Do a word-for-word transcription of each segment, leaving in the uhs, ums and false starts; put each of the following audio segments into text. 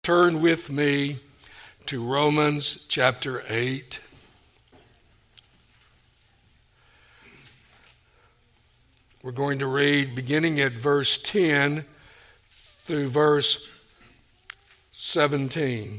Turn with me to Romans chapter eight. We're going to read beginning at verse ten through verse seventeen.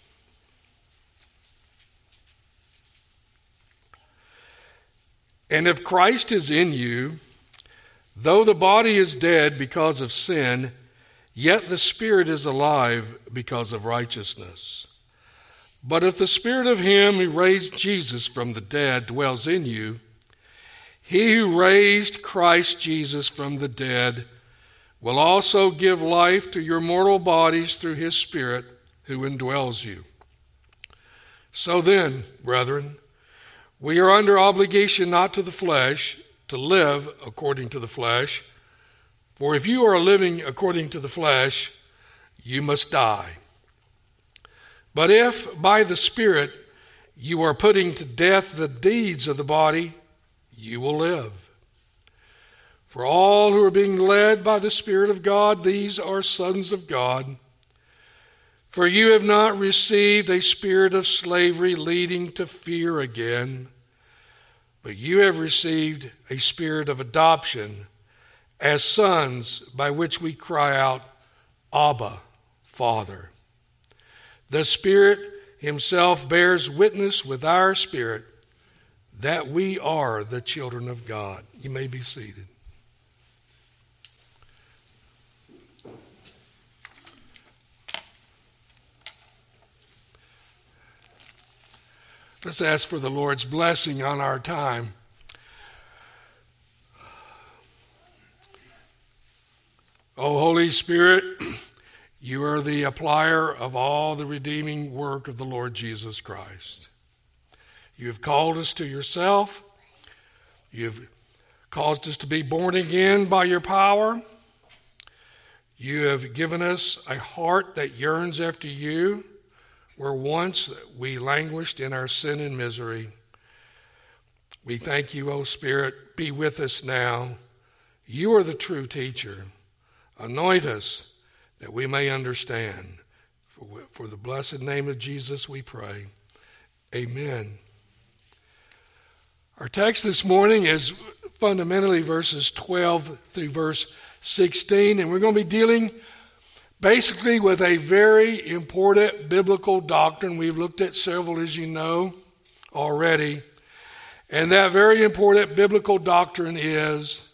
And if Christ is in you, though the body is dead because of sin, yet the Spirit is alive because of righteousness. But if the Spirit of him who raised Jesus from the dead dwells in you, he who raised Christ Jesus from the dead will also give life to your mortal bodies through his Spirit who indwells you. So then, brethren, we are under obligation not to the flesh, to live according to the flesh. For if you are living according to the flesh, you must die. But if by the Spirit you are putting to death the deeds of the body, you will live. For all who are being led by the Spirit of God, these are sons of God. For you have not received a spirit of slavery leading to fear again, but you have received a spirit of adoption as sons, by which we cry out, Abba, Father. The Spirit himself bears witness with our spirit that we are the children of God. You may be seated. Let's ask for the Lord's blessing on our time. O Holy Spirit, you are the applier of all the redeeming work of the Lord Jesus Christ. You have called us to yourself. You have caused us to be born again by your power. You have given us a heart that yearns after you, where once we languished in our sin and misery. We thank you, O Spirit. Be with us now. You are the true teacher. Anoint us that we may understand. For, for the blessed name of Jesus we pray. Amen. Our text this morning is fundamentally verses twelve through verse sixteen, and we're going to be dealing basically with a very important biblical doctrine. We've looked at several, as you know, already. And that very important biblical doctrine is,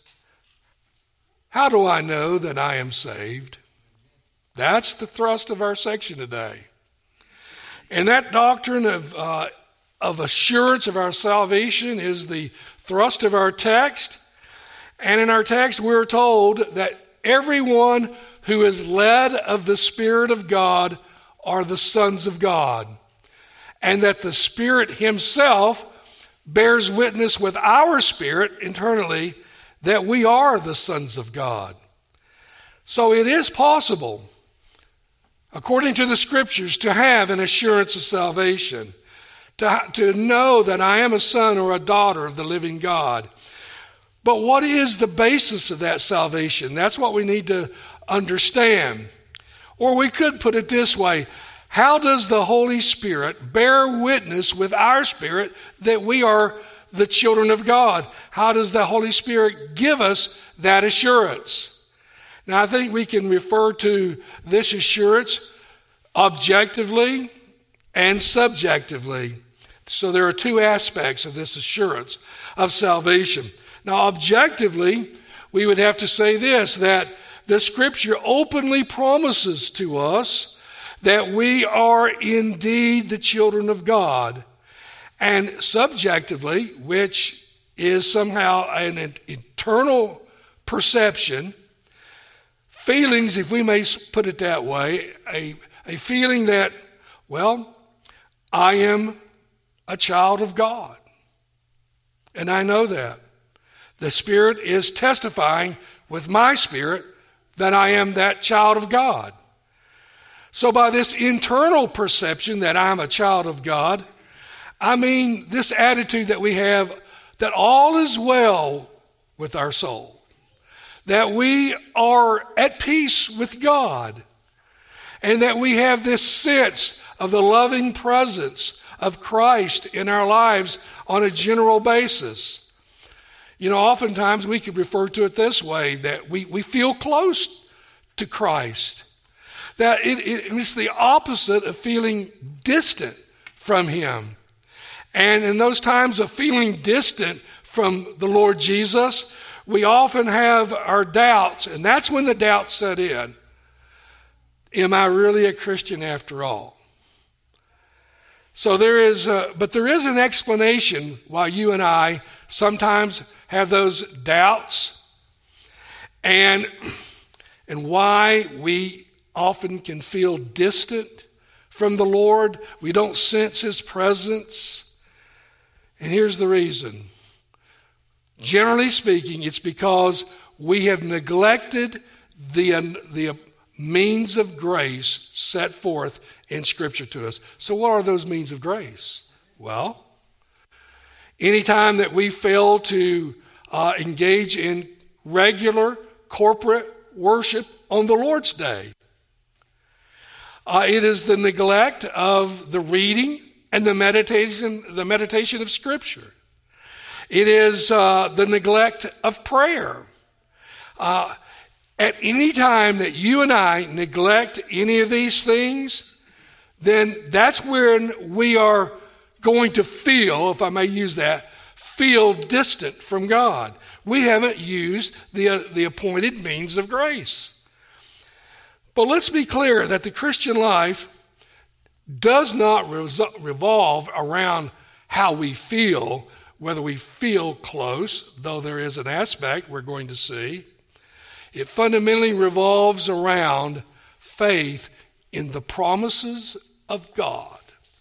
how do I know that I am saved? That's the thrust of our section today. And that doctrine of, uh, of assurance of our salvation is the thrust of our text. And in our text, we're told that everyone who is led of the Spirit of God are the sons of God. And that the Spirit himself bears witness with our spirit internally that we are the sons of God. So it is possible, according to the Scriptures, to have an assurance of salvation, to, to know that I am a son or a daughter of the living God. But what is the basis of that salvation? That's what we need to understand. Or we could put it this way: how does the Holy Spirit bear witness with our spirit that we are the children of God? How does the Holy Spirit give us that assurance? Now, I think we can refer to this assurance objectively and subjectively. So there are two aspects of this assurance of salvation. Now, objectively, we would have to say this, that the Scripture openly promises to us that we are indeed the children of God. And subjectively, which is somehow an internal perception, feelings, if we may put it that way, a, a feeling that, well, I am a child of God. And I know that. The Spirit is testifying with my spirit that I am that child of God. So by this internal perception that I'm a child of God, I mean this attitude that we have that all is well with our soul, that we are at peace with God, and that we have this sense of the loving presence of Christ in our lives on a general basis. You know, oftentimes we could refer to it this way, that we, we feel close to Christ. That it, it, it's the opposite of feeling distant from him. And in those times of feeling distant from the Lord Jesus, we often have our doubts, and that's when the doubts set in. Am I really a Christian after all? So there is, a, but there is an explanation why you and I sometimes have those doubts, and and why we often can feel distant from the Lord. We don't sense his presence. And here's the reason. Generally speaking, it's because we have neglected the, the means of grace set forth in Scripture to us. So what are those means of grace? Well, anytime that we fail to uh, engage in regular corporate worship on the Lord's Day, uh, it is the neglect of the reading and the meditation, the meditation of Scripture. It is uh, the neglect of prayer. Uh, at any time that you and I neglect any of these things, then that's when we are going to feel, if I may use that, feel distant from God. We haven't used the, uh, the appointed means of grace. But let's be clear that the Christian life does not resol- revolve around how we feel, whether we feel close, though there is an aspect we're going to see. It fundamentally revolves around faith in the promises of God.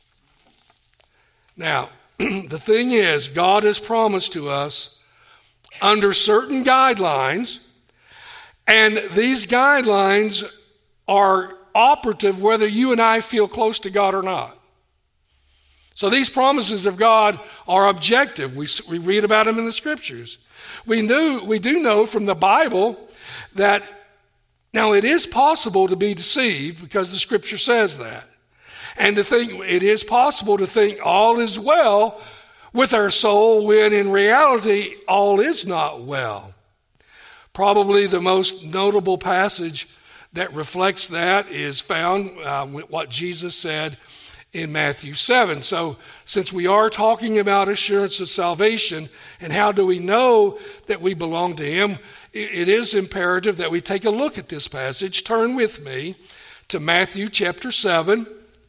Now, the thing is, God has promised to us under certain guidelines, and these guidelines are operative whether you and I feel close to God or not. So these promises of God are objective. We, we read about them in the Scriptures. We knew, we do know from the Bible that now it is possible to be deceived, because the Scripture says that. And to think it is possible to think all is well with our soul when in reality all is not well. Probably the most notable passage that reflects that is found uh, with what Jesus said in Matthew seven. So since we are talking about assurance of salvation and how do we know that we belong to him, it is imperative that we take a look at this passage. Turn with me to Matthew chapter seven.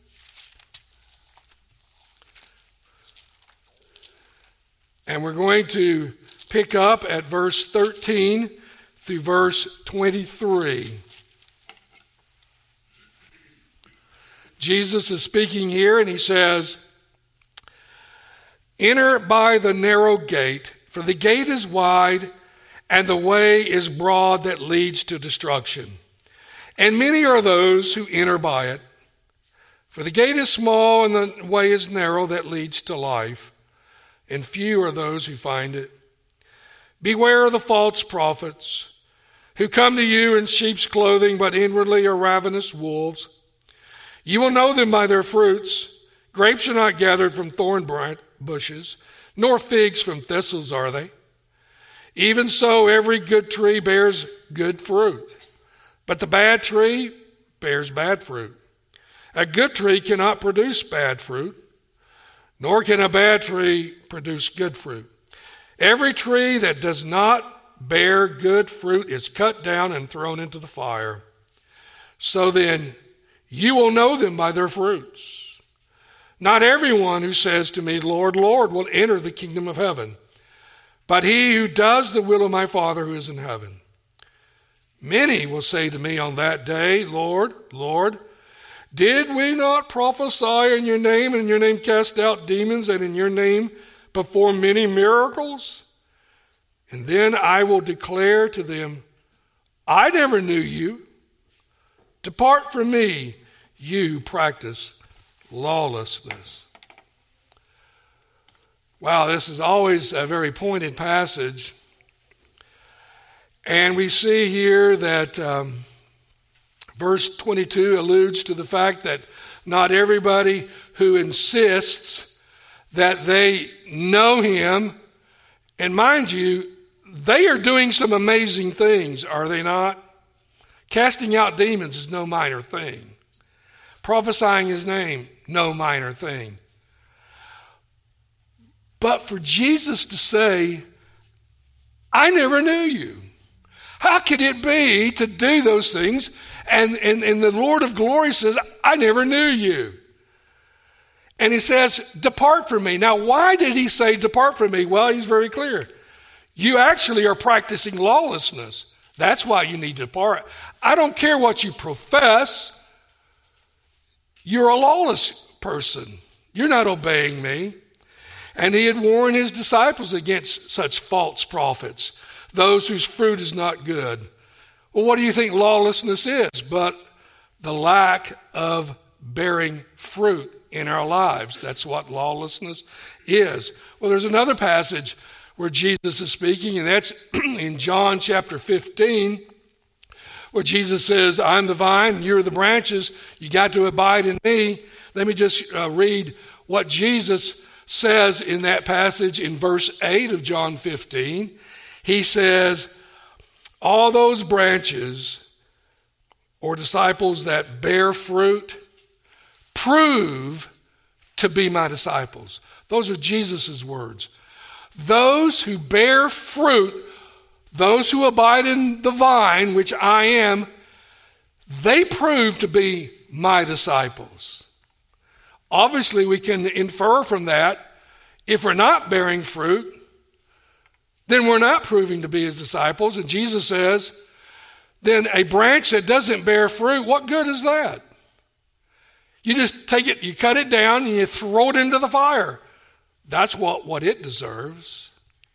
And we're going to pick up at verse thirteen through verse twenty-three. Jesus is speaking here, and he says, "Enter by the narrow gate, for the gate is wide, and the way is broad that leads to destruction. And many are those who enter by it. For the gate is small, and the way is narrow that leads to life, and few are those who find it. Beware of the false prophets, who come to you in sheep's clothing, but inwardly are ravenous wolves. You will know them by their fruits. Grapes are not gathered from thorn bushes, nor figs from thistles are they. Even so, every good tree bears good fruit, but the bad tree bears bad fruit. A good tree cannot produce bad fruit, nor can a bad tree produce good fruit. Every tree that does not bear good fruit is cut down and thrown into the fire. So then, you will know them by their fruits. Not everyone who says to me, 'Lord, Lord,' will enter the kingdom of heaven, but he who does the will of my Father who is in heaven. Many will say to me on that day, 'Lord, Lord, did we not prophesy in your name, and in your name cast out demons, and in your name perform many miracles?' And then I will declare to them, 'I never knew you. Depart from me, you practice lawlessness.'" Wow, this is always a very pointed passage. And we see here that um, Verse twenty-two alludes to the fact that not everybody who insists that they know him, and mind you, they are doing some amazing things, are they not? Casting out demons is no minor thing. Prophesying his name, no minor thing. But for Jesus to say, I never knew you. How could it be to do those things? And, and, and the Lord of glory says, I never knew you. And he says, depart from me. Now, why did he say depart from me? Well, he's very clear. You actually are practicing lawlessness. That's why you need to depart. I don't care what you profess. You're a lawless person. You're not obeying me. And he had warned his disciples against such false prophets, those whose fruit is not good. Well, what do you think lawlessness is? But the lack of bearing fruit in our lives. That's what lawlessness is. Well, there's another passage where Jesus is speaking, and that's in John chapter fifteen, where Jesus says, I'm the vine, and you're the branches. You got to abide in me. Let me just uh, read what Jesus says in that passage in verse eight of John fifteen. He says, all those branches or disciples that bear fruit prove to be my disciples. Those are Jesus' words. Those who bear fruit, those who abide in the vine, which I am, they prove to be my disciples. Obviously, we can infer from that, if we're not bearing fruit, then we're not proving to be his disciples. And Jesus says, then a branch that doesn't bear fruit, what good is that? You just take it, you cut it down, and you throw it into the fire. That's what, what it deserves.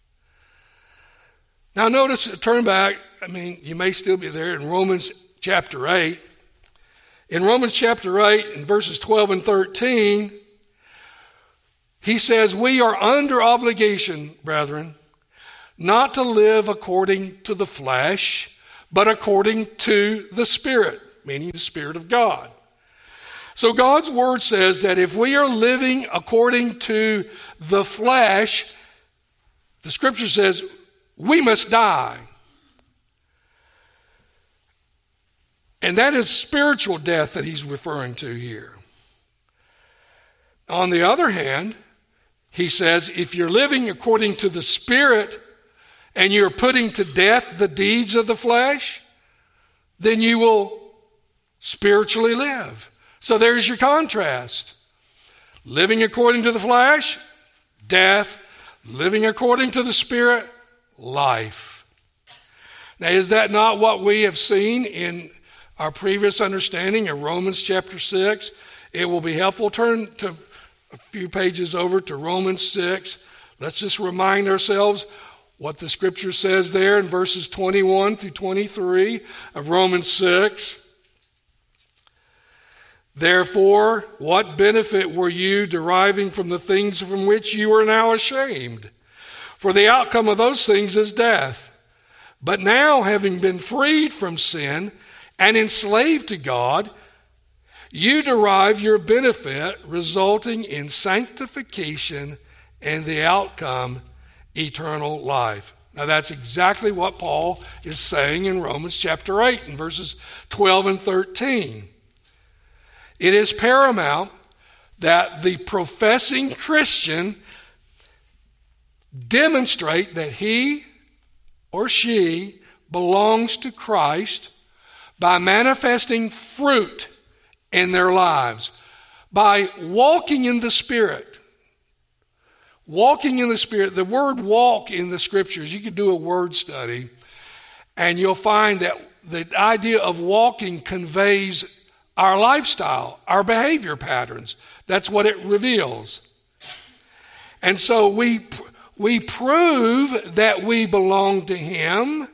Now notice, turn back, I mean, you may still be there in Romans chapter eight. In Romans chapter eight, in verses twelve and thirteen, he says, we are under obligation, brethren, not to live according to the flesh, but according to the Spirit, meaning the Spirit of God. So God's word says that if we are living according to the flesh, the scripture says we must die. And that is spiritual death that he's referring to here. On the other hand, he says if you're living according to the Spirit and you're putting to death the deeds of the flesh, then you will spiritually live. So there's your contrast. Living according to the flesh, death. Living according to the Spirit, life. Now, is that not what we have seen in our previous understanding of Romans chapter six? It will be helpful. Turn to a few pages over to Romans six. Let's just remind ourselves what the scripture says there in verses twenty-one through twenty-three of Romans six. Therefore, what benefit were you deriving from the things from which you are now ashamed? For the outcome of those things is death. But now, having been freed from sin and enslaved to God, you derive your benefit, resulting in sanctification and the outcome, eternal life. Now that's exactly what Paul is saying in Romans chapter eight in verses twelve and thirteen. It is paramount that the professing Christian demonstrate that he or she belongs to Christ by manifesting fruit in their lives, by walking in the Spirit. Walking in the Spirit, the word walk in the scriptures, you could do a word study, and you'll find that the idea of walking conveys our lifestyle, our behavior patterns. That's what it reveals. And so we we prove that we belong to him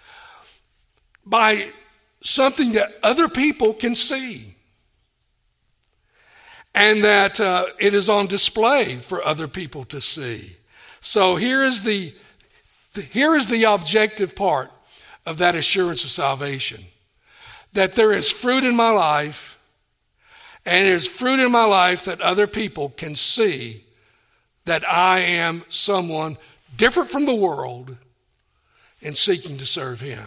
by something that other people can see. And that uh, it is on display for other people to see. So here is the, the here is the objective part of that assurance of salvation. that there is fruit in my life, and it is fruit in my life that other people can see that I am someone different from the world and seeking to serve him.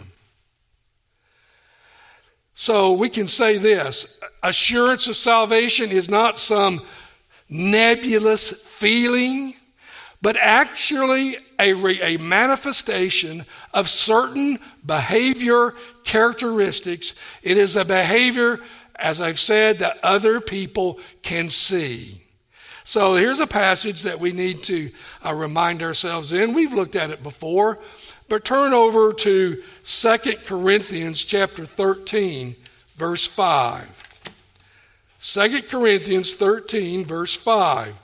So we can say this: assurance of salvation is not some nebulous feeling, but actually a, re, a manifestation of certain behavior characteristics. It is a behavior, as I've said, that other people can see. So here's a passage that we need to uh, remind ourselves in. We've looked at it before, but turn over to Second Corinthians chapter thirteen, verse five. Second Corinthians thirteen, verse five.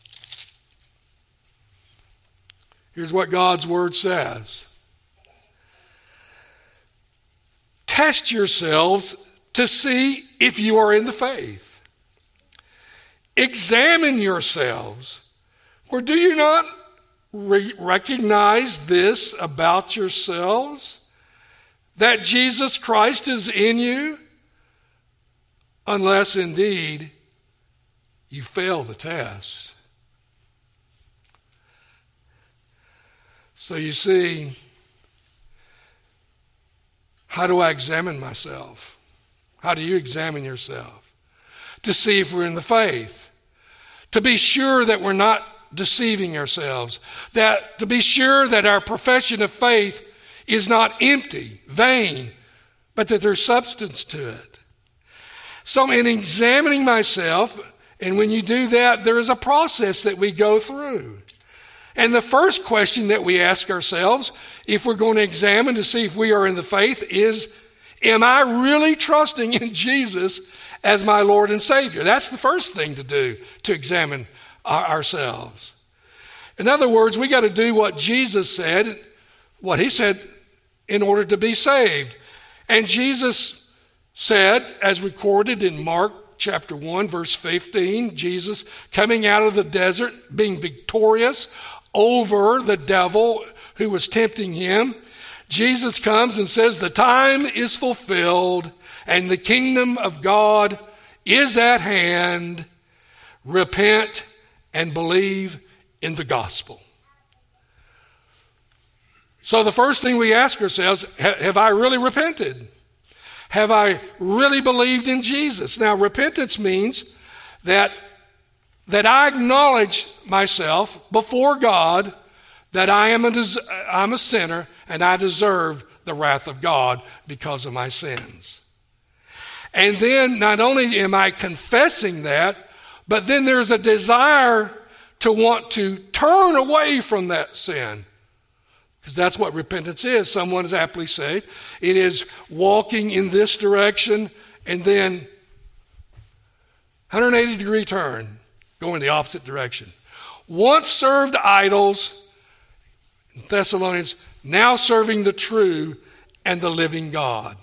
Here's what God's word says. Test yourselves to see if you are in the faith. Examine yourselves. Or do you not re- recognize this about yourselves? That Jesus Christ is in you? Unless indeed you fail the test. So you see, how do I examine myself? How do you examine yourself? To see if we're in the faith. To be sure that we're not deceiving ourselves. That to be sure that our profession of faith is not empty, vain, but that there's substance to it. So in examining myself, and when you do that, there is a process that we go through. And the first question that we ask ourselves, if we're going to examine to see if we are in the faith, is, am I really trusting in Jesus as my Lord and Savior? That's the first thing to do, to examine our, ourselves. In other words, we got to do what Jesus said, what he said in order to be saved. And Jesus said, as recorded in Mark chapter one, verse fifteen, Jesus coming out of the desert, being victorious over the devil who was tempting him. Jesus comes and says, the time is fulfilled and the kingdom of God is at hand. Repent and believe in the gospel. So the first thing we ask ourselves, have I really repented? Have I really believed in Jesus? Now, repentance means that, that I acknowledge myself before God that I am a, I'm a sinner and I deserve the wrath of God because of my sins. And then not only am I confessing that, but then there's a desire to want to turn away from that sin. Because that's what repentance is. Someone has aptly said it is walking in this direction and then one hundred eighty degree turn, going the opposite direction. Once served idols, Thessalonians, now serving the true and the living God.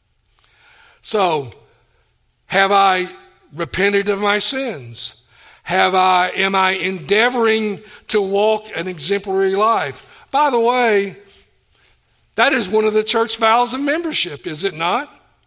So, have I repented of my sins? Have I, am I endeavoring to walk an exemplary life? By the way, that is one of the church vows of membership, is it not?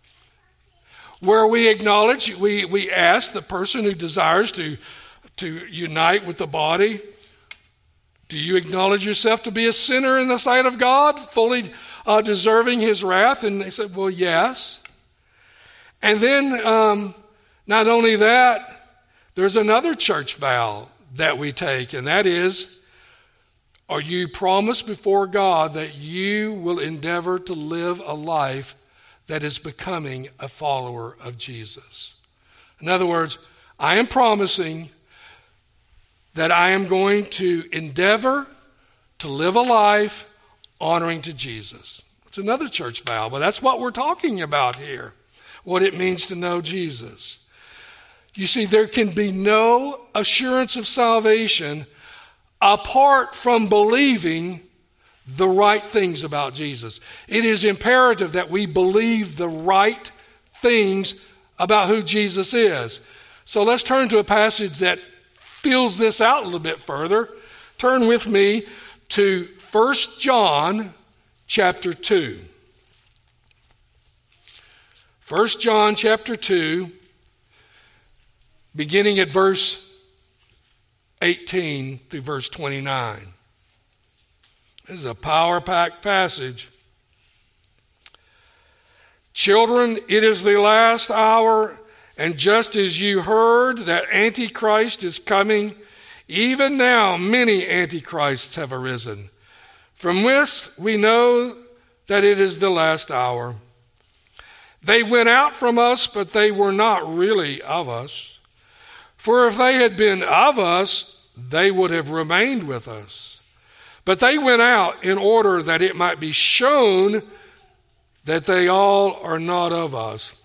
Where we acknowledge, we, we ask the person who desires to, to unite with the body, do you acknowledge yourself to be a sinner in the sight of God, fully uh, deserving his wrath? And they said, well, yes. And then um, not only that, there's another church vow that we take, and that is, are you promised before God that you will endeavor to live a life that is becoming a follower of Jesus? In other words, I am promising that I am going to endeavor to live a life honoring to Jesus. It's another church vow, but that's what we're talking about here, what it means to know Jesus. You see, there can be no assurance of salvation apart from believing the right things about Jesus. It is imperative that we believe the right things about who Jesus is. So let's turn to a passage that fills this out a little bit further. Turn with me to First John chapter two. First John chapter two, beginning at verse eighteen through verse twenty-nine. This is a power-packed passage. Children, it is the last hour, and just as you heard that Antichrist is coming, even now many Antichrists have arisen. From this we know that it is the last hour. They went out from us, but they were not really of us. For if they had been of us, they would have remained with us. But they went out in order that it might be shown that they all are not of us.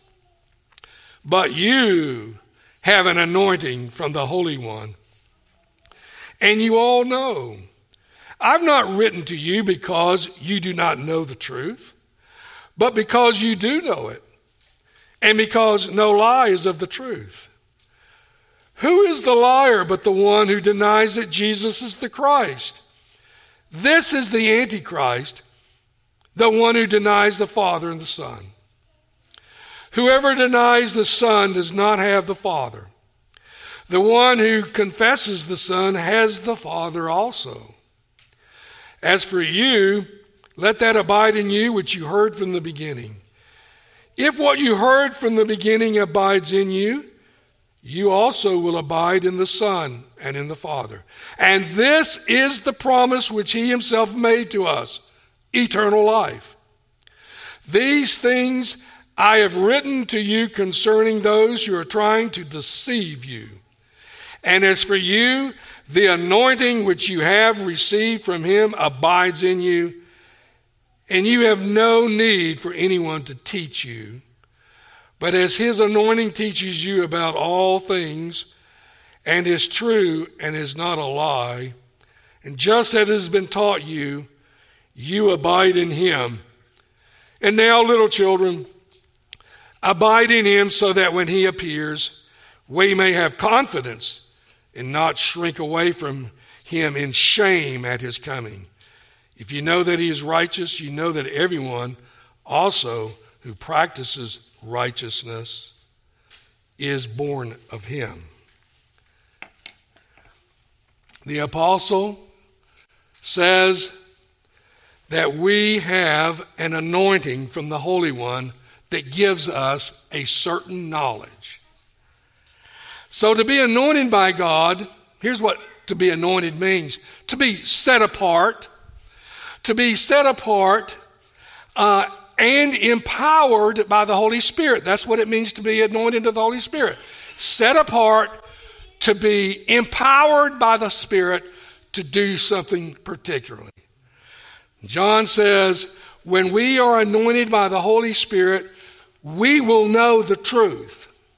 But you have an anointing from the Holy One. And you all know. I've not written to you because you do not know the truth, but because you do know it, and because no lie is of the truth. Who is the liar but the one who denies that Jesus is the Christ? This is the Antichrist, the one who denies the Father and the Son. Whoever denies the Son does not have the Father. The one who confesses the Son has the Father also. As for you, let that abide in you which you heard from the beginning. If what you heard from the beginning abides in you, you also will abide in the Son and in the Father. And this is the promise which he himself made to us, eternal life. These things I have written to you concerning those who are trying to deceive you. And as for you, the anointing which you have received from him abides in you, and you have no need for anyone to teach you. But as his anointing teaches you about all things, and is true and is not a lie, and just as it has been taught you, you abide in him. And now, little children, abide in him so that when he appears, we may have confidence and not shrink away from him in shame at his coming. If you know that he is righteous, you know that everyone also who practices righteousness is born of him. The apostle says that we have an anointing from the Holy One that gives us a certain knowledge. So to be anointed by God, here's what to be anointed means. To be set apart, to be set apart uh, and empowered by the Holy Spirit. That's what it means to be anointed of the Holy Spirit. Set apart, to be empowered by the Spirit to do something particularly. John says, when we are anointed by the Holy Spirit, we will know the truth.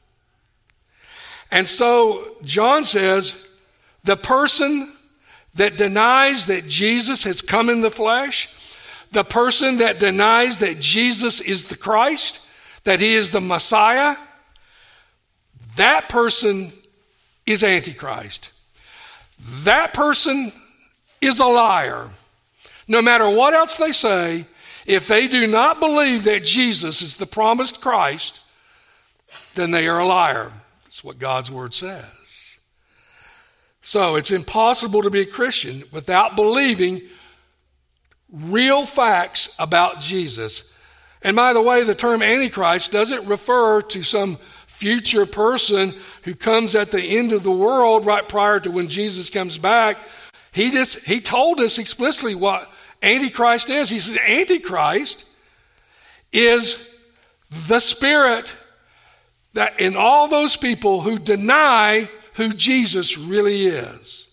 And so John says, the person that denies that Jesus has come in the flesh, the person that denies that Jesus is the Christ, that he is the Messiah, that person is Antichrist. That person is a liar. No matter what else they say, if they do not believe that Jesus is the promised Christ, then they are a liar. That's what God's word says. So it's impossible to be a Christian without believing real facts about Jesus. And by the way, the term Antichrist doesn't refer to some future person who comes at the end of the world right prior to when Jesus comes back. He just he told us explicitly what Antichrist is. He says Antichrist is the spirit that in all those people who deny who Jesus really is.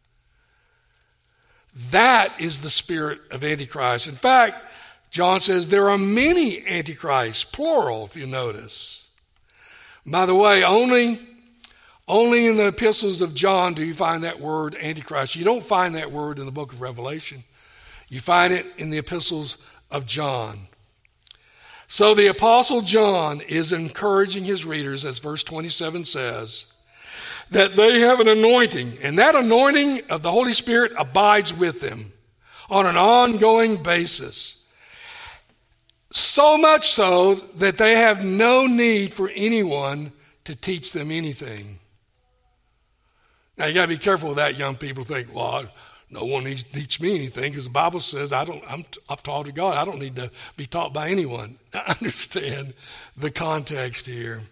That is the spirit of Antichrist. In fact, John says there are many Antichrists, plural, if you notice. By the way, only, only in the epistles of John do you find that word Antichrist. You don't find that word in the book of Revelation. You find it in the epistles of John. So the Apostle John is encouraging his readers, as verse twenty-seven says, that they have an anointing, and that anointing of the Holy Spirit abides with them on an ongoing basis. So much so that they have no need for anyone to teach them anything. Now you got to be careful with that. Young people think, well, no one needs to teach me anything because the Bible says I don't. I'm, I've taught to God. I don't need to be taught by anyone. I understand the context here.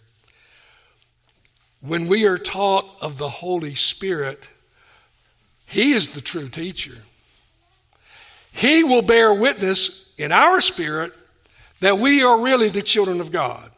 When we are taught of the Holy Spirit, He is the true teacher. He will bear witness in our spirit that we are really the children of God.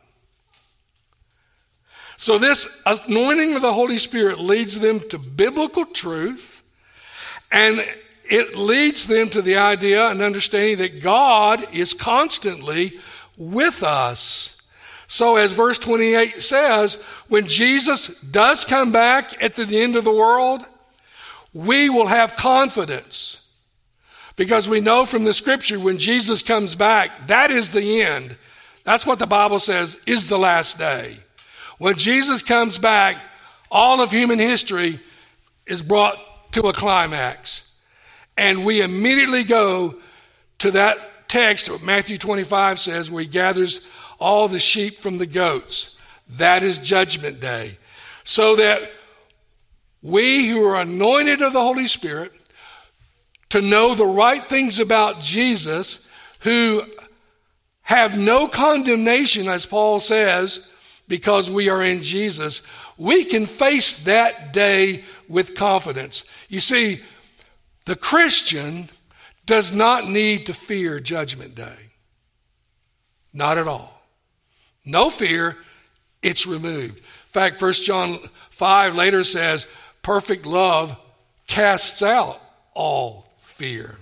So this anointing of the Holy Spirit leads them to biblical truth, and it leads them to the idea and understanding that God is constantly with us. So as verse twenty-eight says, when Jesus does come back at the end of the world, we will have confidence. Because we know from the scripture when Jesus comes back, that is the end. That's what the Bible says is the last day. When Jesus comes back, all of human history is brought to a climax. And we immediately go to that text, what Matthew twenty-five says, where He gathers all the sheep from the goats. That is Judgment Day. So that we who are anointed of the Holy Spirit, to know the right things about Jesus, who have no condemnation, as Paul says, because we are in Jesus, we can face that day with confidence. You see, the Christian does not need to fear Judgment Day. Not at all. No fear, it's removed. In fact, First John five later says, perfect love casts out all fear.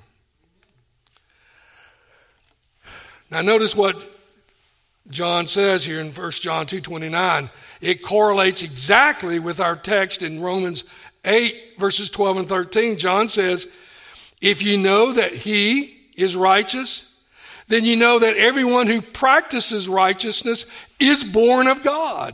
Now notice what John says here in First John two twenty-nine. It correlates exactly with our text in Romans eight, verses twelve and thirteen. John says, if you know that He is righteous, then you know that everyone who practices righteousness is born of God.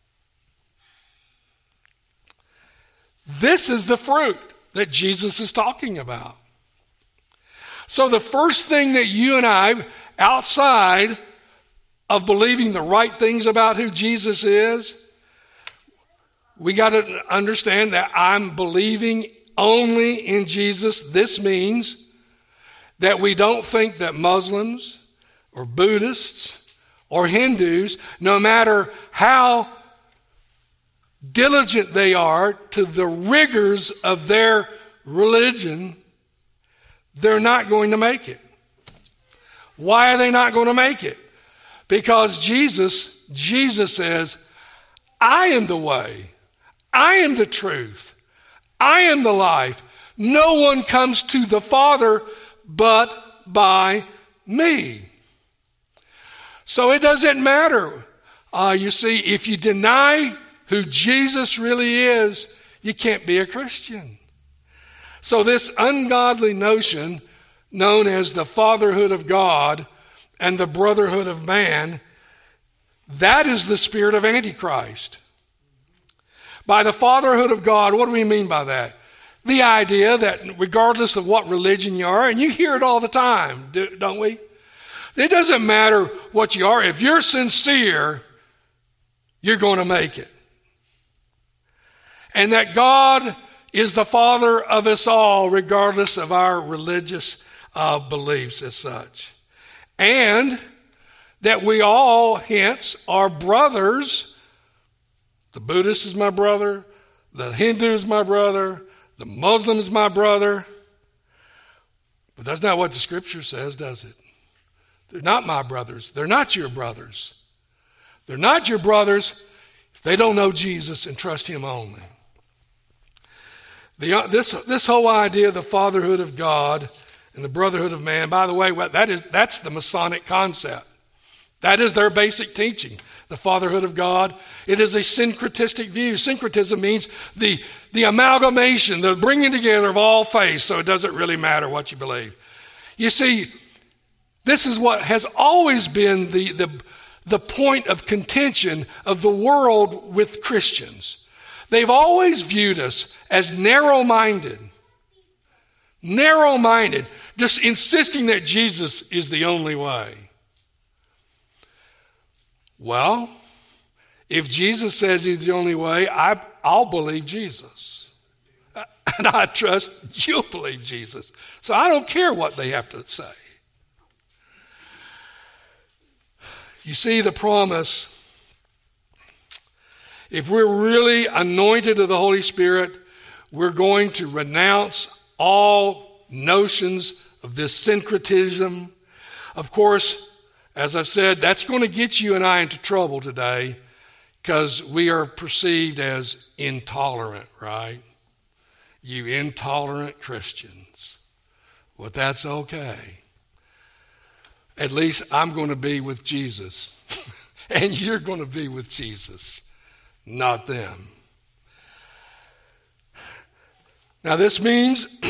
This is the fruit that Jesus is talking about. So the first thing that you and I, outside of believing the right things about who Jesus is, we got to understand that I'm believing only in Jesus. This means that we don't think that Muslims or Buddhists or Hindus, no matter how diligent they are to the rigors of their religion, they're not going to make it. Why are they not going to make it? Because Jesus, Jesus says, I am the way. I am the truth. I am the life. No one comes to the Father but by me. So it doesn't matter. Uh, you see, if you deny who Jesus really is, you can't be a Christian. So this ungodly notion known as the fatherhood of God and the brotherhood of man, that is the spirit of Antichrist. By the fatherhood of God, what do we mean by that? The idea that regardless of what religion you are, and you hear it all the time, don't we? It doesn't matter what you are. If you're sincere, you're going to make it. And that God is the Father of us all, regardless of our religious uh, beliefs as such. And that we all, hence, are brothers. The Buddhist is my brother. The Hindu is my brother. The Muslim is my brother. But that's not what the Scripture says, does it? They're not my brothers. They're not your brothers. They're not your brothers if they don't know Jesus and trust Him only. The, this, this whole idea of the fatherhood of God and the brotherhood of man, by the way, that is, that's the Masonic concept. That is their basic teaching, the fatherhood of God. It is a syncretistic view. Syncretism means the, the amalgamation, the bringing together of all faiths, so it doesn't really matter what you believe. You see, this is what has always been the, the, the point of contention of the world with Christians. They've always viewed us as narrow-minded. Narrow-minded, just insisting that Jesus is the only way. Well, if Jesus says he's the only way, I, I'll believe Jesus. And I trust you'll believe Jesus. So I don't care what they have to say. You see the promise. If we're really anointed of the Holy Spirit, we're going to renounce all notions of this syncretism. Of course, as I've said, that's going to get you and I into trouble today because we are perceived as intolerant, right? You intolerant Christians. Well, that's okay. At least I'm going to be with Jesus. And you're going to be with Jesus, not them. Now this means,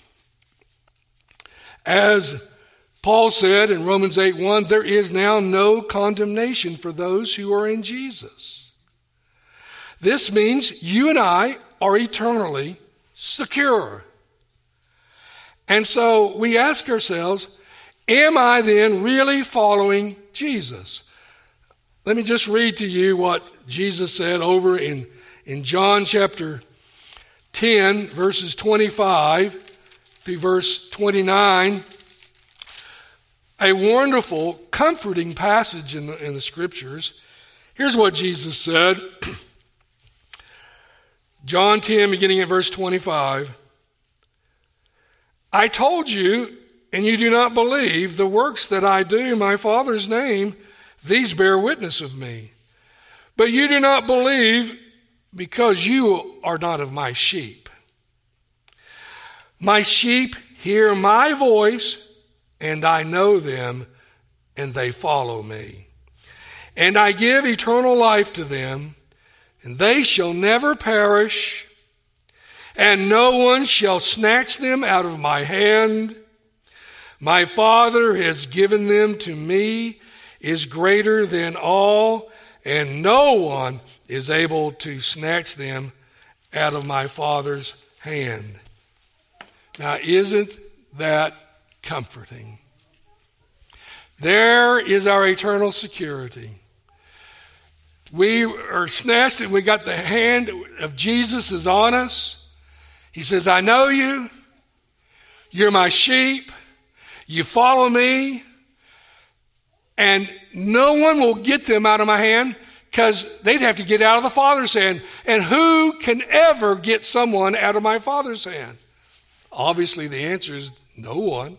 as Paul said in Romans eight one, there is now no condemnation for those who are in Jesus. This means you and I are eternally secure. And so we ask ourselves, am I then really following Jesus? Let me just read to you what Jesus said over in, in John chapter ten, verses twenty-five through verse twenty-nine. A wonderful, comforting passage in the, in the scriptures. Here's what Jesus said. John ten, beginning at verse twenty-five. I told you, and you do not believe, the works that I do in my Father's name, these bear witness of me. But you do not believe because you are not of my sheep. My sheep hear my voice, and I know them, and they follow me. And I give eternal life to them, and they shall never perish, and no one shall snatch them out of my hand. My Father has given them to me, is greater than all, and no one is able to snatch them out of my Father's hand. Now, isn't that comforting? There is our eternal security. We are snatched and we got the hand of Jesus is on us. He says, I know you. You're my sheep. You follow me. And no one will get them out of my hand because they'd have to get out of the Father's hand. And who can ever get someone out of my Father's hand? Obviously, the answer is no one.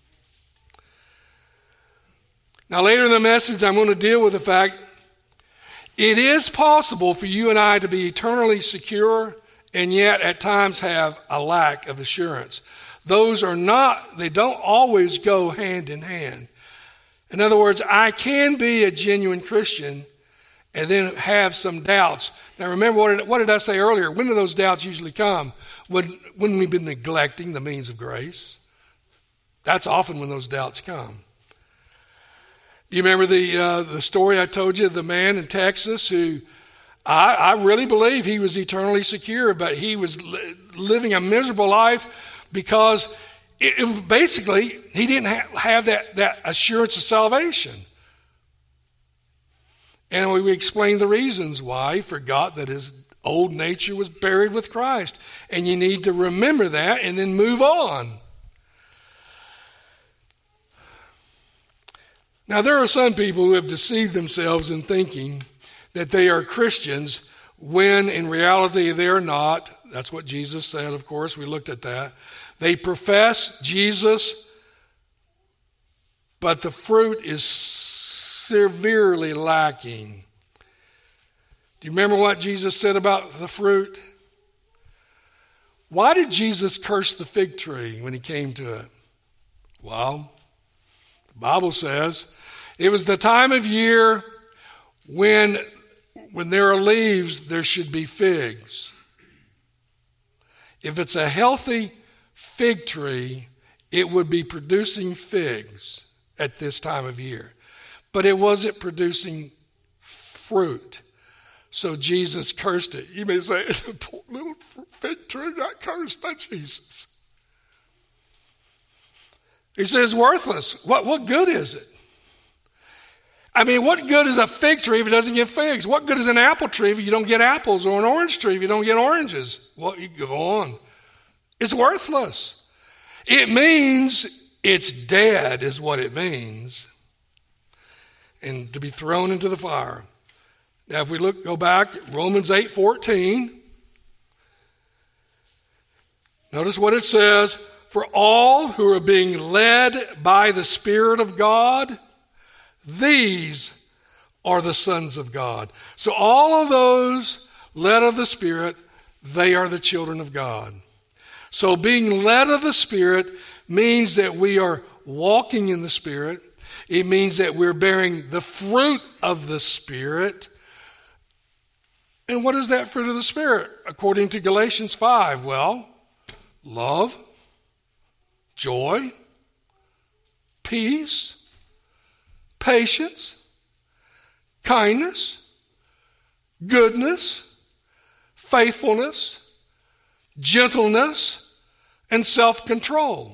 Now, later in the message, I'm going to deal with the fact it is possible for you and I to be eternally secure and yet at times have a lack of assurance. Those are not, they don't always go hand in hand. In other words, I can be a genuine Christian and then have some doubts. Now remember, what did, what did I say earlier? When do those doubts usually come? When, when we've been neglecting the means of grace. That's often when those doubts come. Do you remember the uh, the story I told you of the man in Texas who, I, I really believe he was eternally secure, but he was li- living a miserable life because it, it basically he didn't ha- have that, that assurance of salvation. And we, we explained the reasons why. He forgot that his old nature was buried with Christ. And you need to remember that and then move on. Now, there are some people who have deceived themselves in thinking that they are Christians when in reality they are not. That's what Jesus said, of course. We looked at that. They profess Jesus, but the fruit is severely lacking. Do you remember what Jesus said about the fruit? Why did Jesus curse the fig tree when he came to it? Well, the Bible says it was the time of year when, when there are leaves, there should be figs. If it's a healthy fig tree, it would be producing figs at this time of year. But it wasn't producing fruit. So Jesus cursed it. You may say, it's a poor little fig tree got cursed by Jesus. He says, worthless. What, what good is it? I mean, what good is a fig tree if it doesn't give figs? What good is an apple tree if you don't get apples, or an orange tree if you don't get oranges? Well, you go on. It's worthless. It means it's dead is what it means. And to be thrown into the fire. Now, if we look, go back, Romans eight fourteen. Notice what it says. For all who are being led by the Spirit of God, these are the sons of God. So all of those led of the Spirit, they are the children of God. So being led of the Spirit means that we are walking in the Spirit. It means that we're bearing the fruit of the Spirit. And what is that fruit of the Spirit? According to Galatians five, well, love, joy, peace, patience, kindness, goodness, faithfulness, gentleness, and self-control.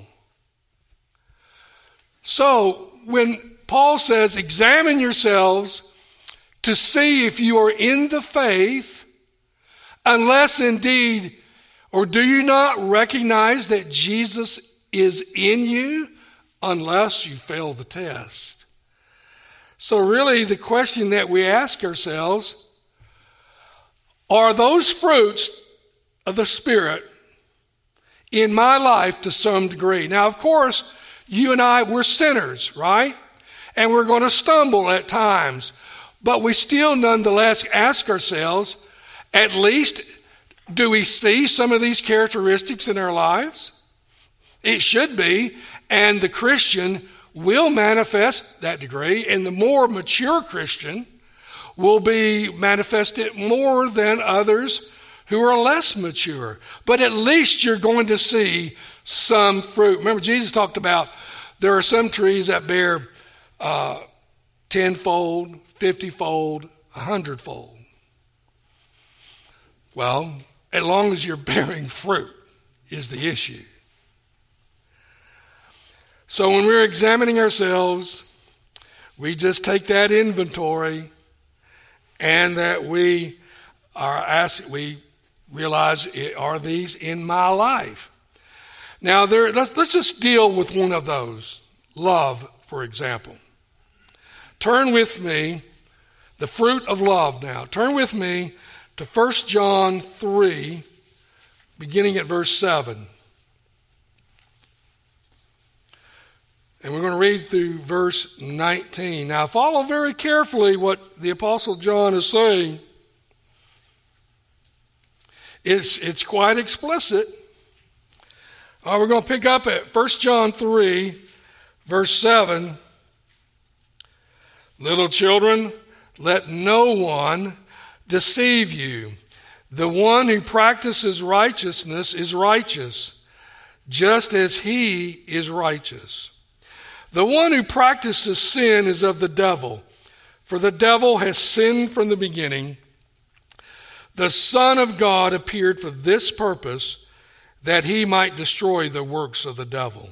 So when Paul says, examine yourselves to see if you are in the faith, unless indeed, or do you not recognize that Jesus is in you, unless you fail the test? So really the question that we ask ourselves, are those fruits of the Spirit in my life to some degree? Now, of course, you and I, we're sinners, right? And we're going to stumble at times. But we still nonetheless ask ourselves, at least, do we see some of these characteristics in our lives? It should be, and the Christian will manifest that degree, and the more mature Christian will be manifested more than others who are less mature. But at least you're going to see some fruit. Remember, Jesus talked about there are some trees that bear uh, tenfold, fiftyfold, a hundredfold. Well, as long as you're bearing fruit is the issue. So when we're examining ourselves, we just take that inventory, and that we are asked, we realize, are these in my life? Now, there, let's, let's just deal with one of those. Love, for example. Turn with me, the fruit of love now. Turn with me to First John three, beginning at verse seven. And we're going to read through verse nineteen. Now, follow very carefully what the Apostle John is saying. It's, it's quite explicit. All right, we're going to pick up at First John three, verse seven. Little children, let no one deceive you. The one who practices righteousness is righteous, just as he is righteous. The one who practices sin is of the devil, for the devil has sinned from the beginning. The Son of God appeared for this purpose, that he might destroy the works of the devil.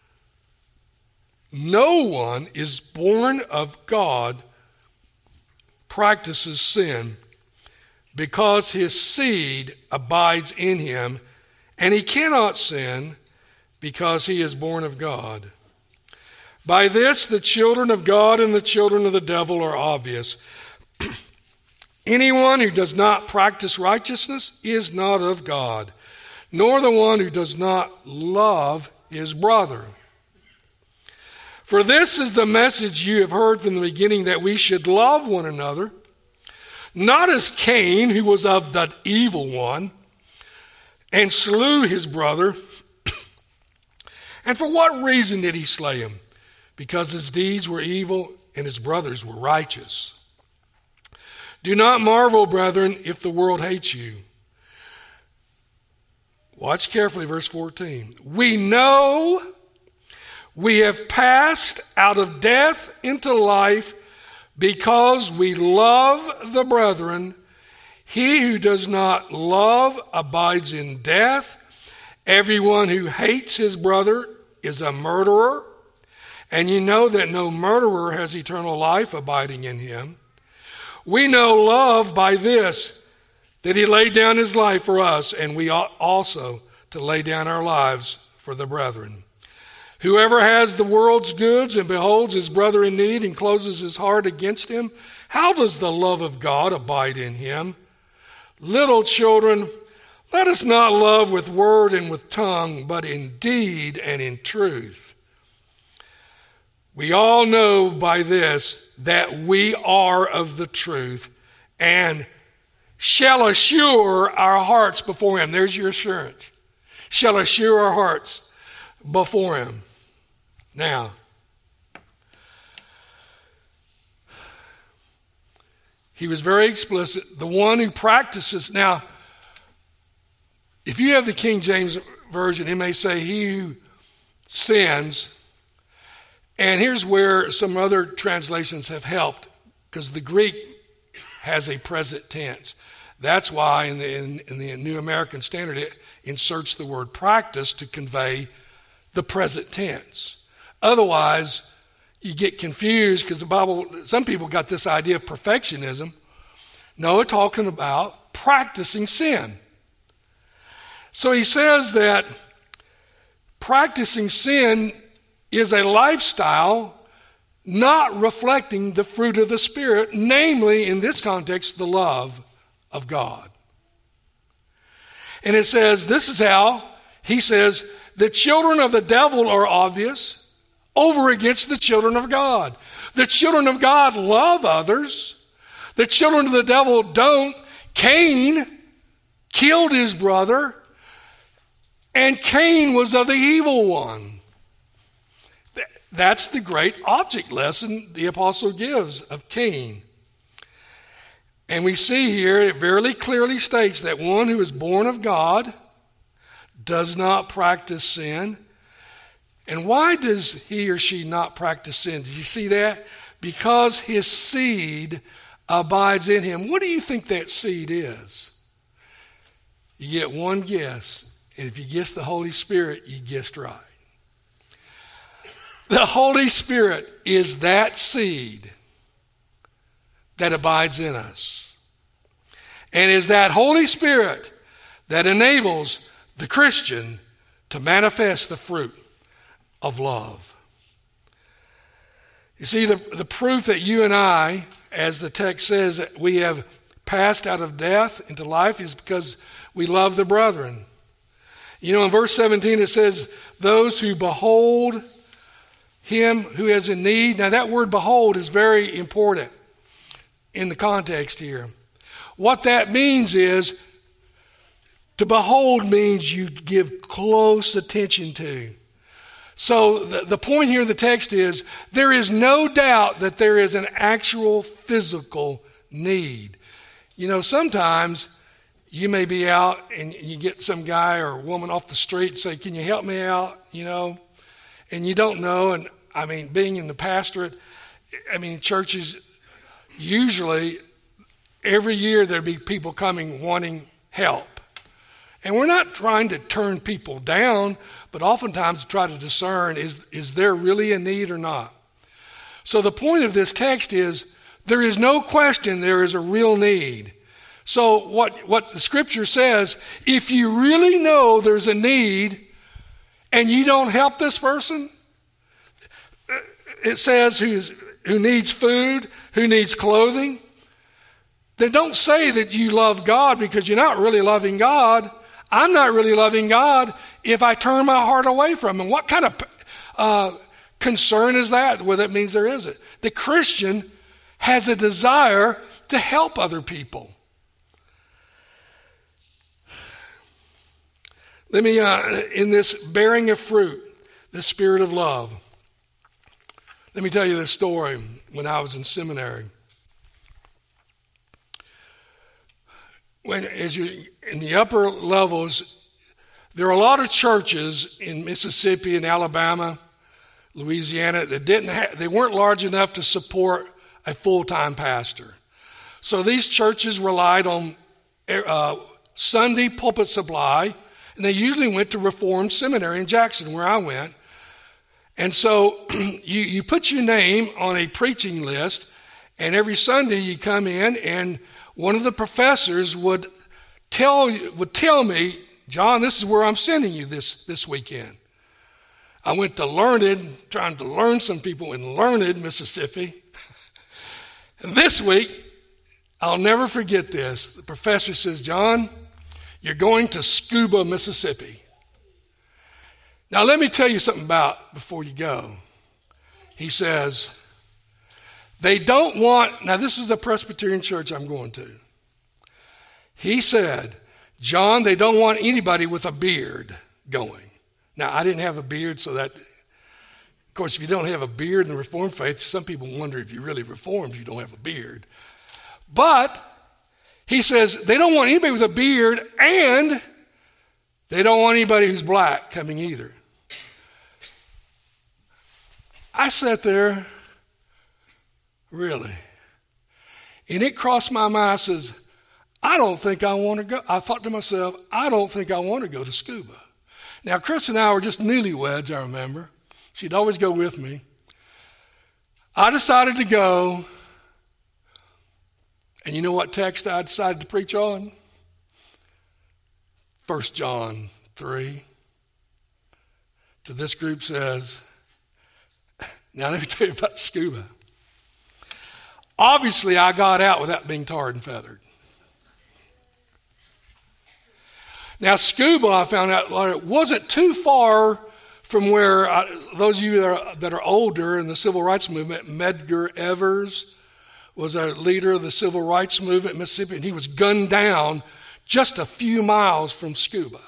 No one is born of God practices sin, because his seed abides in him, and he cannot sin because he is born of God. By this, the children of God and the children of the devil are obvious. Anyone who does not practice righteousness is not of God, nor the one who does not love his brother. For this is the message you have heard from the beginning, that we should love one another, not as Cain, who was of the evil one, and slew his brother. And for what reason did he slay him? Because his deeds were evil and his brothers were righteous. Do not marvel, brethren, if the world hates you. Watch carefully, verse fourteen. We know we have passed out of death into life because we love the brethren. He who does not love abides in death. Everyone who hates his brother is a murderer, and you know that no murderer has eternal life abiding in him. We know love by this, that he laid down his life for us, and we ought also to lay down our lives for the brethren. Whoever has the world's goods and beholds his brother in need and closes his heart against him, how does the love of God abide in him? Little children, let us not love with word and with tongue, but in deed and in truth. We all know by this that we are of the truth and shall assure our hearts before him. There's your assurance. Shall assure our hearts before him. Now, he was very explicit. The one who practices. Now, if you have the King James Version, it may say he who sins. And here's where some other translations have helped, because the Greek has a present tense. That's why in the, in, in the New American Standard it inserts the word practice to convey the present tense. Otherwise, you get confused because the Bible, some people got this idea of perfectionism. No, it's talking about practicing sin. So he says that practicing sin is a lifestyle not reflecting the fruit of the Spirit, namely, in this context, the love of God. And it says, this is how, he says, the children of the devil are obvious over against the children of God. The children of God love others. The children of the devil don't. Cain killed his brother, and Cain was of the evil one. That's the great object lesson the apostle gives of Cain. And we see here, it very clearly states that one who is born of God does not practice sin. And why does he or she not practice sin? Did you see that? Because his seed abides in him. What do you think that seed is? You get one guess. And if you guess the Holy Spirit, you guessed right. The Holy Spirit is that seed that abides in us. And is that Holy Spirit that enables the Christian to manifest the fruit of love. You see, the, the proof that you and I, as the text says, that we have passed out of death into life is because we love the brethren. You know, in verse seventeen it says, those who behold him who is in need. Now that word behold is very important in the context here. What that means is, to behold means you give close attention to. So the, the point here of the text is, there is no doubt that there is an actual physical need. You know, sometimes you may be out and you get some guy or woman off the street and say, can you help me out? You know, and you don't know. And I mean, being in the pastorate, I mean, churches, usually every year there'd be people coming wanting help. And we're not trying to turn people down, but oftentimes try to discern, is, is there really a need or not? So the point of this text is, there is no question there is a real need. So what, what the scripture says, if you really know there's a need and you don't help this person, it says who's, who needs food, who needs clothing, then don't say that you love God, because you're not really loving God. I'm not really loving God if I turn my heart away from him. What kind of uh, concern is that? Well, that means there isn't. The Christian has a desire to help other people. Let me, uh, in this bearing of fruit, the spirit of love, let me tell you this story when I was in seminary. When, as you in the upper levels, there are a lot of churches in Mississippi and Alabama, Louisiana that didn't ha- they weren't large enough to support a full-time pastor. So these churches relied on uh, Sunday pulpit supply, and they usually went to Reformed Seminary in Jackson, where I went. And so you, you put your name on a preaching list, and every Sunday you come in, and one of the professors would tell would tell me, John, this is where I'm sending you this, this weekend. I went to Learned, trying to learn some people in Learned, Mississippi. And this week, I'll never forget this. The professor says, John, you're going to Scuba, Mississippi. Now, let me tell you something about before you go. He says, they don't want, now this is the Presbyterian church I'm going to. He said, John, they don't want anybody with a beard going. Now, I didn't have a beard, so that, of course, if you don't have a beard in the Reformed faith, some people wonder if you're really Reformed if you don't have a beard. But he says they don't want anybody with a beard, and they don't want anybody who's black coming either. I sat there, really, and it crossed my mind. I says, I don't think I want to go. I thought to myself, I don't think I want to go to Scuba. Now, Chris and I were just newlyweds, I remember. She'd always go with me. I decided to go, and you know what text I decided to preach on? First John three. To this group says, now let me tell you about Scuba. Obviously, I got out without being tarred and feathered. Now, Scuba, I found out, it wasn't too far from where I, those of you that are, that are older in the civil rights movement, Medgar Evers was a leader of the civil rights movement in Mississippi, and he was gunned down just a few miles from Scuba.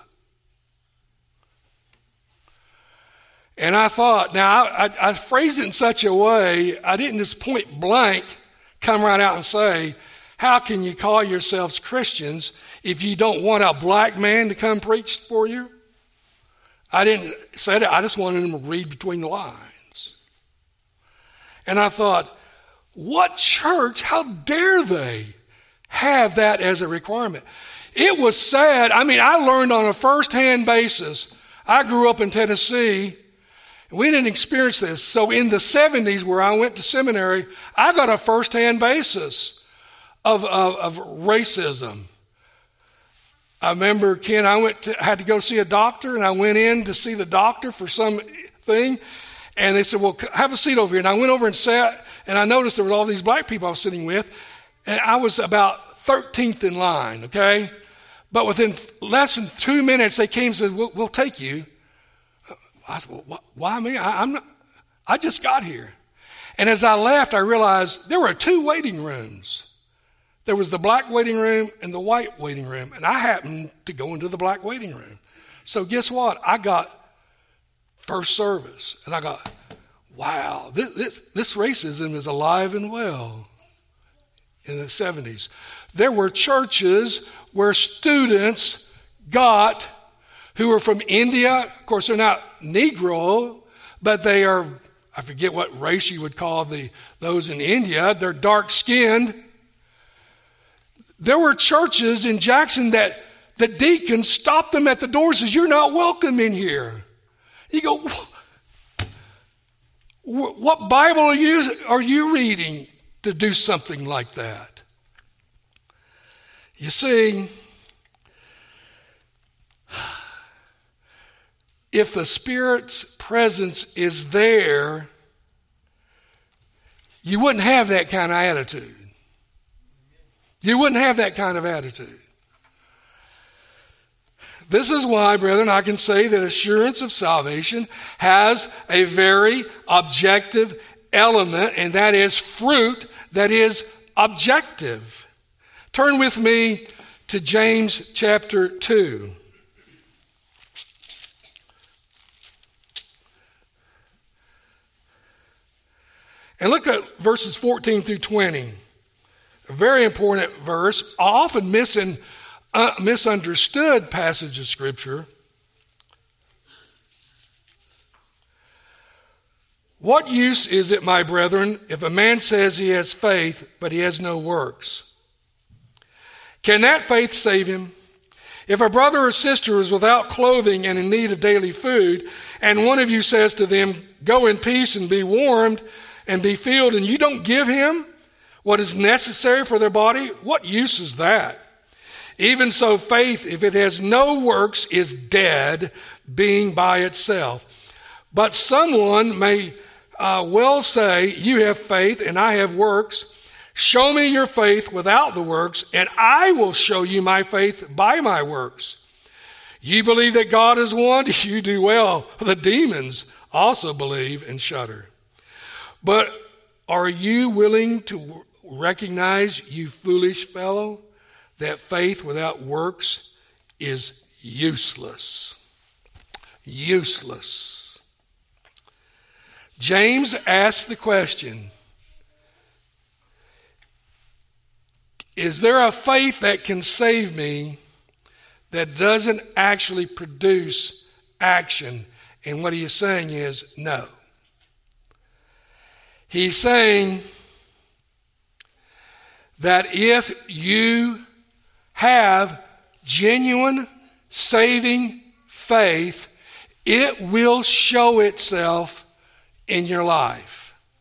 And I thought, now, I, I, I phrased it in such a way, I didn't just point blank come right out and say, how can you call yourselves Christians if you don't want a black man to come preach for you? I didn't say that. I just wanted him to read between the lines. And I thought, what church, how dare they have that as a requirement? It was sad. I mean, I learned on a first-hand basis. I grew up in Tennessee. We didn't experience this. So in the seventies, where I went to seminary, I got a first-hand basis of, of, of racism. I remember, Ken, I went to, had to go see a doctor, and I went in to see the doctor for something, and they said, well, have a seat over here. And I went over and sat, and I noticed there were all these black people I was sitting with, and I was about thirteenth in line, okay? But within less than two minutes, they came and said, we'll, we'll take you. I said, well, why me? I, I'm not, I just got here. And as I left, I realized there were two waiting rooms. There was the black waiting room and the white waiting room. And I happened to go into the black waiting room. So guess what? I got first service. And I got, wow, this, this, this racism is alive and well in the seventies. There were churches where students got, who were from India. Of course, they're not Negro, but they are, I forget what race you would call the those in India. They're dark-skinned. There were churches in Jackson that the deacon stopped them at the door and says, you're not welcome in here. You go, what Bible are you, are you reading to do something like that? You see, if the Spirit's presence is there, you wouldn't have that kind of attitude. You wouldn't have that kind of attitude. This is why, brethren, I can say that assurance of salvation has a very objective element, and that is fruit that is objective. Turn with me to James chapter two. And look at verses fourteen through twenty. A very important verse, often misin, uh, misunderstood passage of Scripture. What use is it, my brethren, if a man says he has faith, but he has no works? Can that faith save him? If a brother or sister is without clothing and in need of daily food, and one of you says to them, go in peace and be warmed and be filled, and you don't give him what is necessary for their body, what use is that? Even so, faith, if it has no works, is dead, being by itself. But someone may uh, well say, you have faith and I have works. Show me your faith without the works, and I will show you my faith by my works. You believe that God is one? You do well. The demons also believe and shudder. But are you willing to recognize, you foolish fellow, that faith without works is useless? Useless. James asked the question, is there a faith that can save me that doesn't actually produce action? And what he is saying is no. He's saying that if you have genuine saving faith, it will show itself in your life.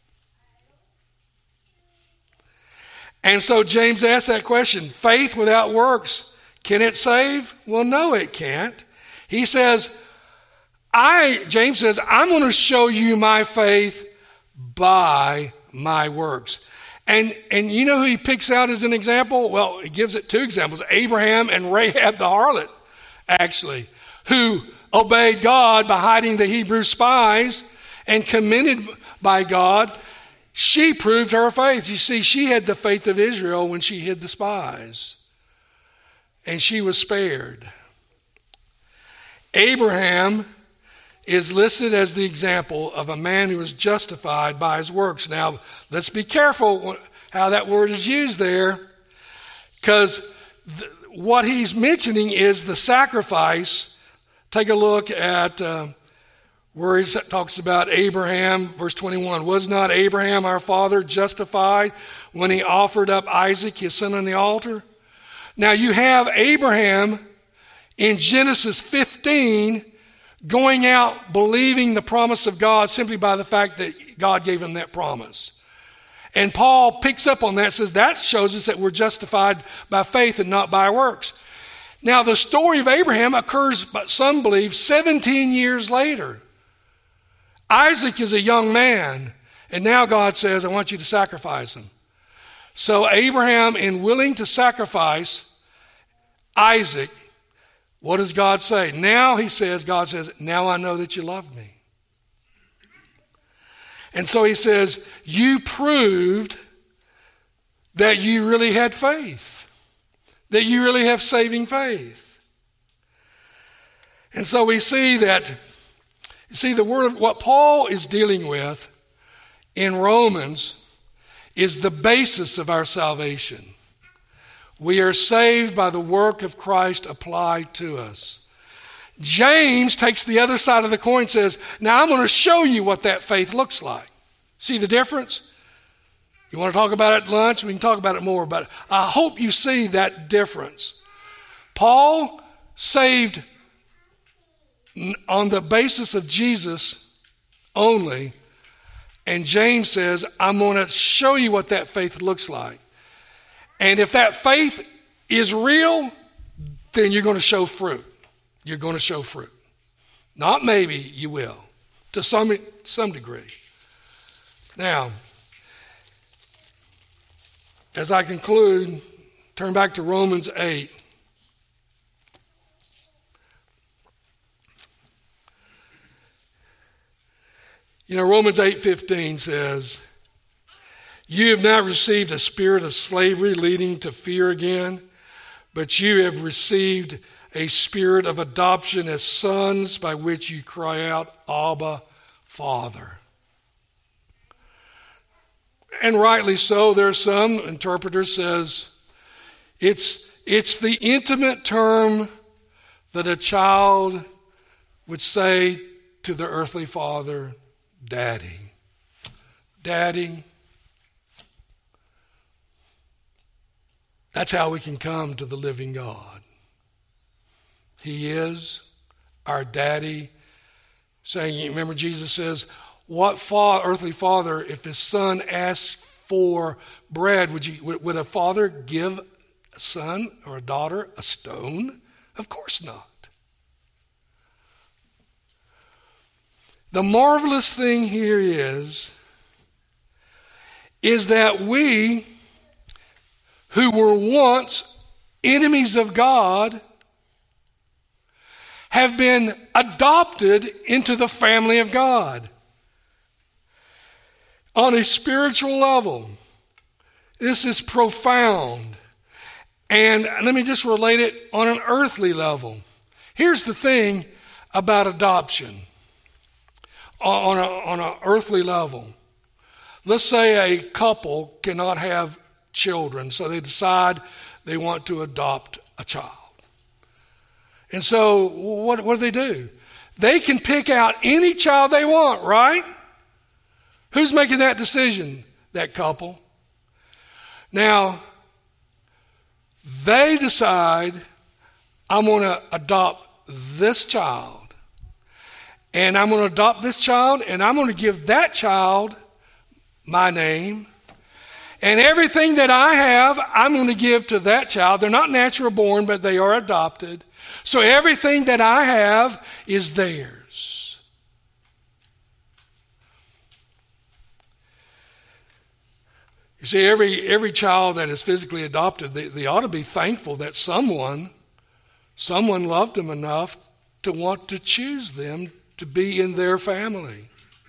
And so James asked that question, faith without works, can it save? Well, no, it can't. He says, I, James says, I'm going to show you my faith by my works. And, and you know who he picks out as an example? Well, he gives it two examples, Abraham and Rahab the harlot, actually, who obeyed God by hiding the Hebrew spies and commended by God. She proved her faith. You see, she had the faith of Israel when she hid the spies. And she was spared. Abraham is listed as the example of a man who was justified by his works. Now, let's be careful how that word is used there, because th- what he's mentioning is the sacrifice. Take a look at uh, where he talks about Abraham, verse twenty-one. Was not Abraham our father justified when he offered up Isaac, his son, on the altar? Now you have Abraham in Genesis fifteen going out believing the promise of God simply by the fact that God gave him that promise. And Paul picks up on that and says that shows us that we're justified by faith and not by works. Now the story of Abraham occurs, but some believe, seventeen years later. Isaac is a young man, and now God says, I want you to sacrifice him. So Abraham, in willing to sacrifice Isaac, what does God say? Now he says, God says, now I know that you love me. And so he says, you proved that you really had faith, that you really have saving faith. And so we see that, you see, the word of what Paul is dealing with in Romans is the basis of our salvation. We are saved by the work of Christ applied to us. James takes the other side of the coin and says, now I'm going to show you what that faith looks like. See the difference? You want to talk about it at lunch? We can talk about it more, but I hope you see that difference. Paul saved on the basis of Jesus only, and James says, I'm going to show you what that faith looks like. And if that faith is real, then you're going to show fruit. You're going to show fruit. Not maybe, you will, to some, some degree. Now, as I conclude, turn back to Romans eight. You know, Romans eight fifteen says, you have not received a spirit of slavery leading to fear again, but you have received a spirit of adoption as sons by which you cry out, Abba, Father. And rightly so, there are some interpreters says it's, it's the intimate term that a child would say to their earthly father, Daddy. Daddy. That's how we can come to the living God. He is our daddy. Saying, remember Jesus says, what fa- earthly father, if his son asks for bread, would, you, would, would a father give a son or a daughter a stone? Of course not. The marvelous thing here is, is that we, who were once enemies of God, have been adopted into the family of God. On a spiritual level, this is profound. And let me just relate it on an earthly level. Here's the thing about adoption on a, on an earthly level. Let's say a couple cannot have children, so they decide they want to adopt a child. And so what, what do they do? They can pick out any child they want, right? Who's making that decision? That couple. Now, they decide, I'm going to adopt this child. And I'm going to adopt this child, and I'm going to give that child my name. And everything that I have, I'm going to give to that child. They're not natural born, but they are adopted. So everything that I have is theirs. You see, every every child that is physically adopted, they, they ought to be thankful that someone, someone loved them enough to want to choose them to be in their family.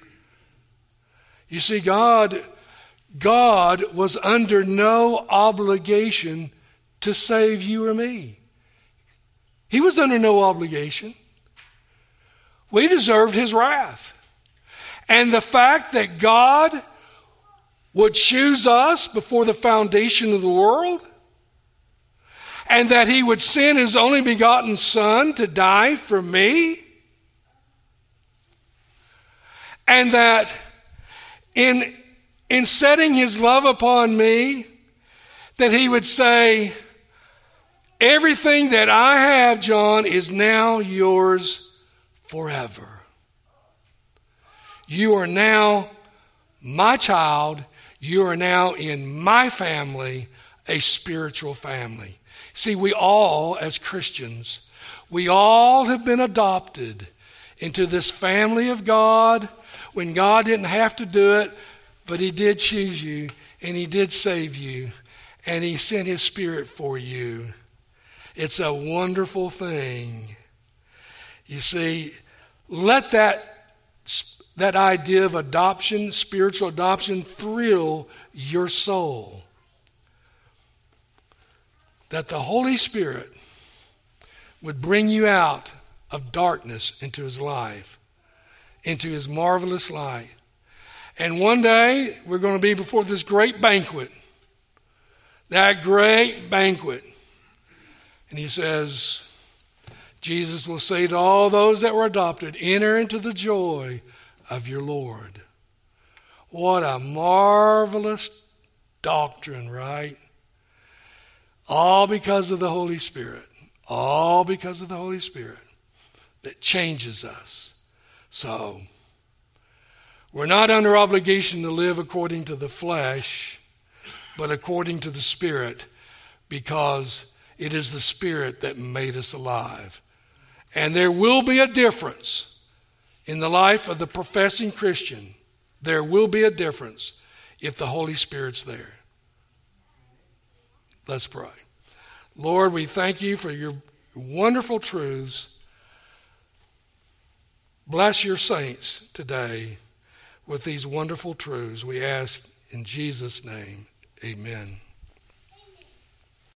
You see, God, God was under no obligation to save you or me. He was under no obligation. We deserved his wrath. And the fact that God would choose us before the foundation of the world, and that he would send his only begotten Son to die for me, and that in, in setting his love upon me, that he would say, everything that I have, John, is now yours forever. You are now my child. You are now in my family, a spiritual family. See, we all, as Christians, we all have been adopted into this family of God when God didn't have to do it, but he did choose you, and he did save you, and he sent his Spirit for you. It's a wonderful thing. You see, let that, that idea of adoption, spiritual adoption, thrill your soul. That the Holy Spirit would bring you out of darkness into his life, into his marvelous light. And one day, we're going to be before this great banquet. That great banquet. And he says, Jesus will say to all those that were adopted, enter into the joy of your Lord. What a marvelous doctrine, right? All because of the Holy Spirit. All because of the Holy Spirit that changes us. So, we're not under obligation to live according to the flesh, but according to the Spirit, because it is the Spirit that made us alive. And there will be a difference in the life of the professing Christian. There will be a difference if the Holy Spirit's there. Let's pray. Lord, we thank you for your wonderful truths. Bless your saints today with these wonderful truths. We ask in Jesus' name, amen.